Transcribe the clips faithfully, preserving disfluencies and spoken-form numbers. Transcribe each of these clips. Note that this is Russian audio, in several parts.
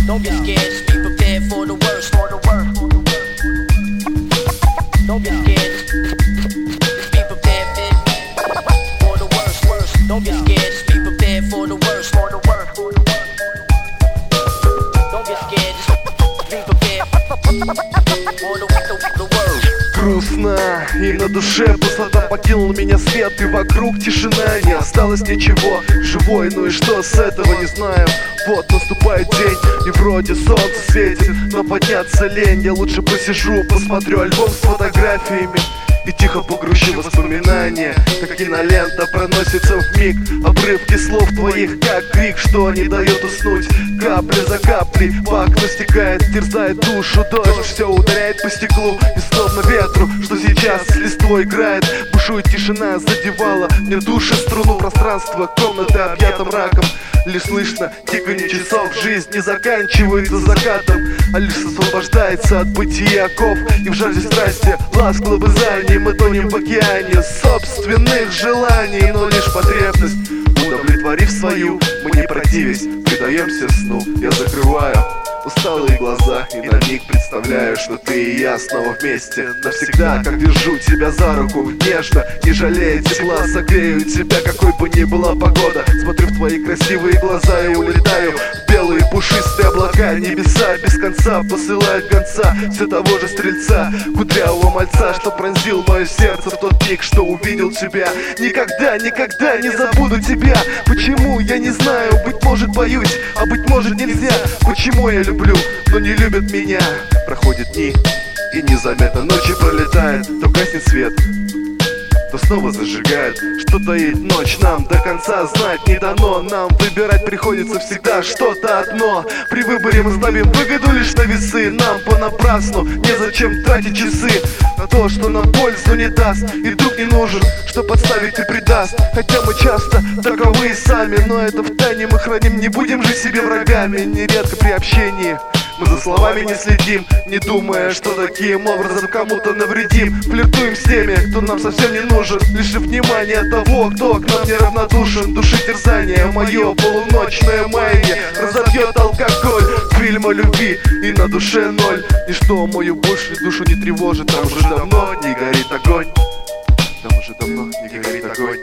Don't be scared, just be prepared for the worst. For the worst. Don't be scared, just be prepared for the worst. Worst. Don't be scared, just be prepared for the worst. For the worst. Don't be scared, just be prepared for the, the, the worst. Грустно, и на душе пустота, покинул меня свет, и вокруг тишина, не осталось ничего. Живой, ну и что с этого, не знаю. Вот наступает день, и вроде солнце светит, но подняться лень. Я лучше посижу, посмотрю альбом с фотографиями и тихо погружу в воспоминания, как кинолента проносится вмиг. Обрывки слов твоих, как крик, что не дает уснуть. Капля за каплей по окну стекает, терзает душу дождь, все ударяет по стеклу и словно ветру, что сейчас с листвой играет. Бушует тишина, задевала мне души струну пространства комнаты, объятым мраком. Лишь слышно тиканье часов, жизнь не заканчивается закатом, а лишь освобождается от бытия оков. И в жажде страсти, ласк, лобызаний мы тонем в океане собственных желаний. Но лишь потребность, удовлетворив свою, мы не противясь, предаемся сну. Я закрываю усталые глаза и на миг представляю, что ты и я снова вместе навсегда. Как держу тебя за руку нежно, не жалея тепла, согрею тебя, какой бы ни была погода. Смотрю в твои красивые глаза и улетаю в белые пушистые облака. Небеса без конца посылают гонца, все того же стрельца, кудрявого мальца, что пронзил мое сердце в тот миг, что увидел тебя. Никогда, никогда не забуду тебя. Почему, я не знаю, быть может боюсь, а быть может нельзя. Почему я люблю, но не любят меня. Проходят дни, и незаметно ночи пролетает. То гаснет свет, то снова зажигает. Что таит ночь, нам до конца знать не дано. Нам выбирать приходится всегда что-то одно. При выборе мы ставим выгоду лишь на весы. Нам понапрасну незачем тратить часы на то, что нам пользу не даст. И друг не нужен, что подставить и предаст. Хотя мы часто таковы и сами, но это в тайне мы храним. Не будем же себе врагами, нередко при общении мы за словами не следим, не думая, что таким образом кому-то навредим. Флиртуем с теми, кто нам совсем не нужен, лишь внимание того, кто к нам неравнодушен. Души терзание, мое полуночное маяние разобьет алкоголь фильма любви, и на душе ноль. Ничто мою больше душу не тревожит. Там уже давно не горит огонь. Там уже давно не горит огонь.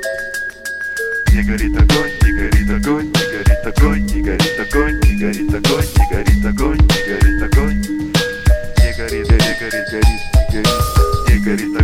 Не горит огонь, не горит огонь, не горит огонь, не горит огонь, не горит огонь, не горит огонь, не горит огонь, не горит, не горит, горит, не горит, не горит.